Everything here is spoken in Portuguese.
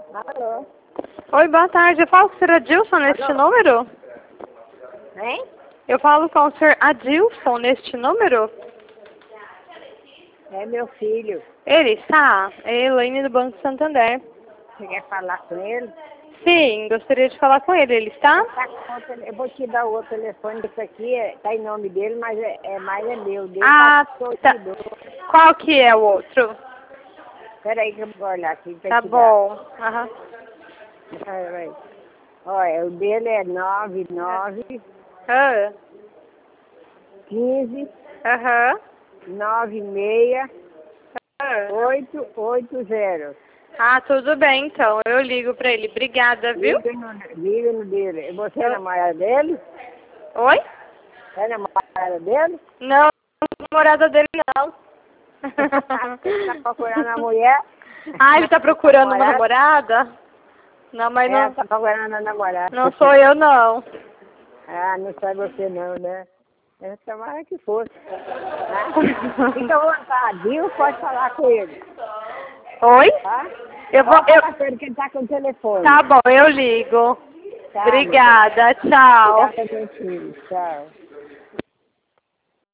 Alô? Oi, boa tarde. Eu falo com o senhor Adilson neste número? Hein? Eu falo com o senhor Adilson neste número? É meu filho. Ele está? É Elaine do Banco Santander. Você quer falar com ele? Sim, gostaria de falar com ele. Ele está? Eu vou te dar o outro telefone. Esse aqui tá em nome dele, mas mais é meu. Dele Ah, tá. te dou. Qual que é o outro? Peraí que eu vou olhar aqui pra Tá te dar. bom. Aham. Peraí. Olha, o dele é 99 Ah, 15 Aham. 96 Ah. 880. Ah, tudo bem, então. Eu ligo pra ele. Obrigada, viu? Liga no dele. Você é namorada dele? Oi? É namorada dele? Não, namorada dele não. Você tá procurando a mulher? Ah, ele tá procurando uma namorada? Não, mas não, Tá procurando a namorada. não sou eu, não. Ah, não sabe você não, né? É, tomara que fosse. Fica à vontade, viu? Pode falar com ele. Oi? Tá? Eu vou. Pode falar com ele que ele tá com o telefone. Tá bom, eu ligo. Tá, meu filho. Obrigada, tchau. Obrigada, meu filho. Tchau.